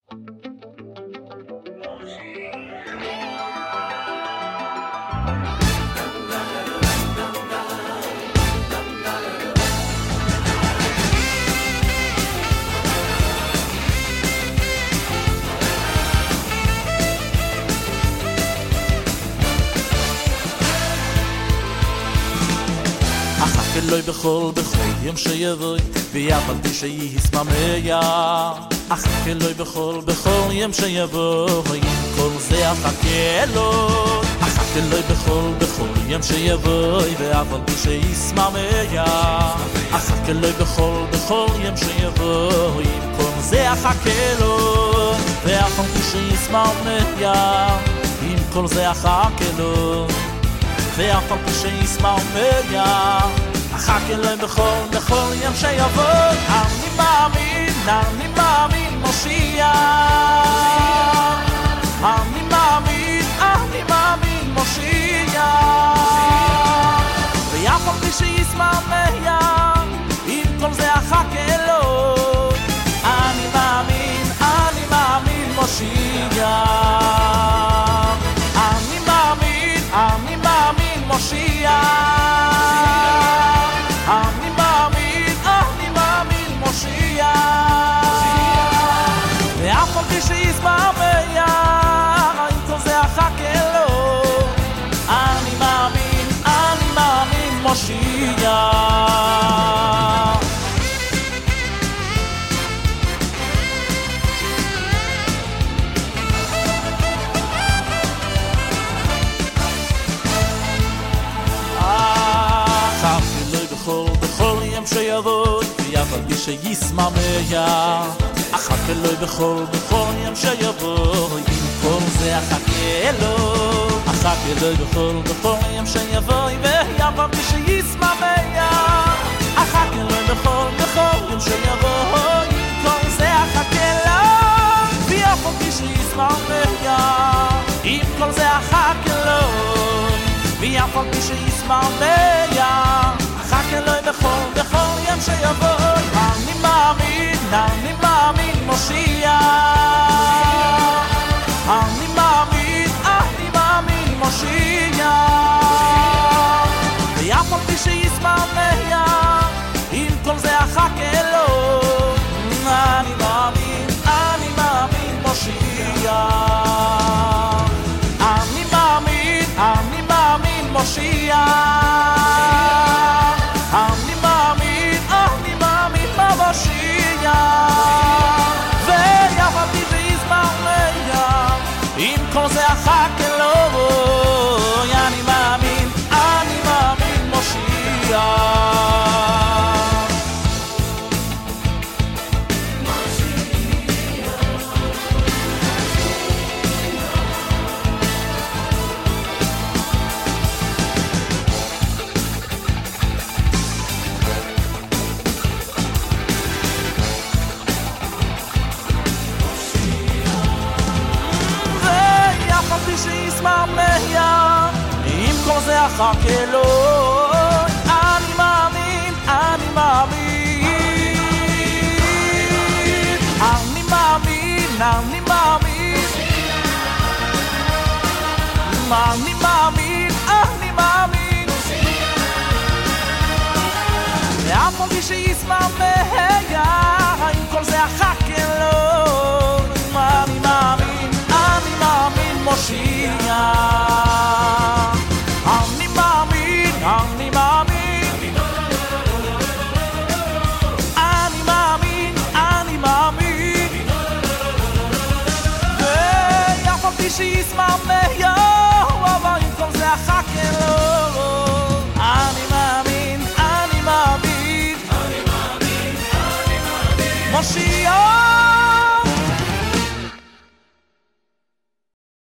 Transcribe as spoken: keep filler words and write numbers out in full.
אלוי בכל בכל יום שיבוא ויאף על פי שיסממיה אחכה אלוי בכל בכל יום שיבוא כל זה אחכה אלוי אחכה אלוי בכל בכל יום שיבוא ויאף על פי שיסממיה אחכה אלוי בכל בכל יום שיבוא כל זה אחכה אלוי ויאף על פי שיסממיה עם כל זה אחכה אלוי ואף על פי שיסממיה אחכה אלוהים בכל, בכל יום שיבוא אני מאמין, אני מאמין מושיע אני מאמין, אני מאמין מושיע ואף על פי שיסממיה עם כל זה אחכה אלוהים אני מאמין, אני מאמין מושיע אני מאמין, אני מאמין מושיע אני מאמין, אני מאמין מושיע ואף על פי שיסממיה עם כל זה אחכה אלוהים אני מאמין, אני מאמין מושיע שיבוא ויאף על פי שיסממיה אחכה אלוהי בכל בכל יום שיבוא עם כל זה אחכה אלוהי אחכה אלוהי בכל בכל יום שיבוא ויאף על פי שיסממיה אחכה אלוהי בכל בכל יום שיבוא עם כל זה אחכה אלוהי ויאף על פי שיסממיה עם כל זה אחכה אלוהי ויאף על פי שיסממיה אחכה אלוהי בכל בכל יום שיבוא אני מאמין, אני מאמין מושיע אני מאמין, אני מאמין מושיע ואף על פי שיסממיה עם כל זה אחכה אלוהי אני מאמין, אני מאמין מושיע אני מאמין, אני מאמין מושיע אני מאמין, אני מאמין מושיע ויאף על פי שיסממיה עם כל זה אחכה אלוהי אני מאמין, אני מאמין מושיע שיסממיה עם כל זה אחכה אלוהי אני מאמין, אני מאמין אני מאמין, אני מאמין אני מאמין, אני מאמין ואף על פי שיסממיה עם כל זה אחכה אלוהי אני מאמין, אני מאמין מושיע אני מאמין, אני מאמין אני מאמין, אני מאמין ויאף על פי שיסממיה אבל עם כל זה אחכה אלוהי אני מאמין, אני מאמין אני מאמין, אני מאמין מושיע